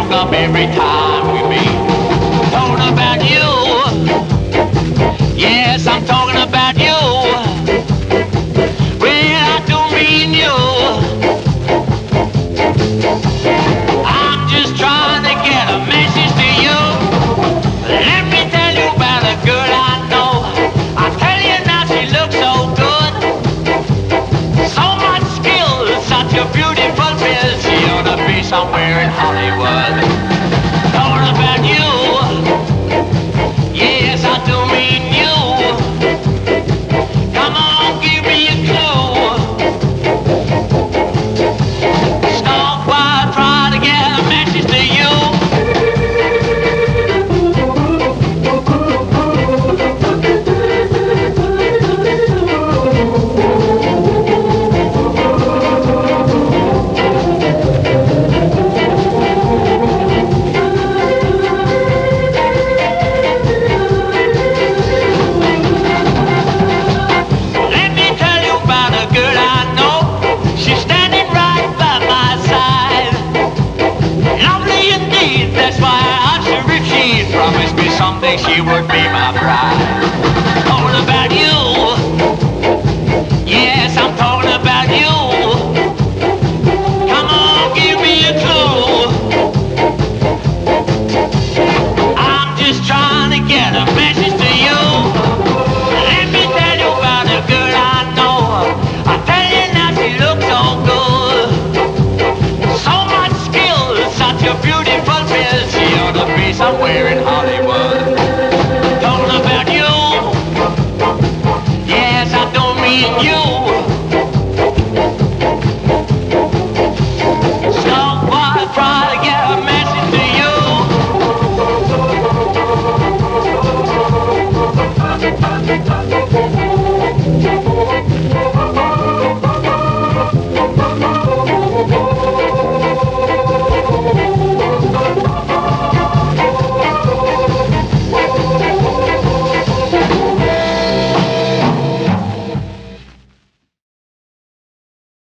crack up every time we meet. Talking about you, yes, I'm talking about you. Well, I don't mean you. I'm just trying to get a message to you. Let me tell you about a girl I know. I tell you now, she looks so good. So much skill, such a beautiful bill. She ought to be somewhere in Hollywood. Talking about you, yes, I do mean you. Come on, give me a clue. Stop while I try to get a message to you. Let me tell you about a girl I know. She's standing right by my side. Lovely indeed, that's why I asked her if she'd promised me someday she would be my bride. Talking about you, yes, I'm talking about you. Come on, give me a clue. I'm just trying to get a message to you. Let me tell you about a girl I know. I tell you now, she looks so good. So much skill, such a beautiful bill. She ought to be somewhere in Hollywood. Talking about you, yes, I don't mean you.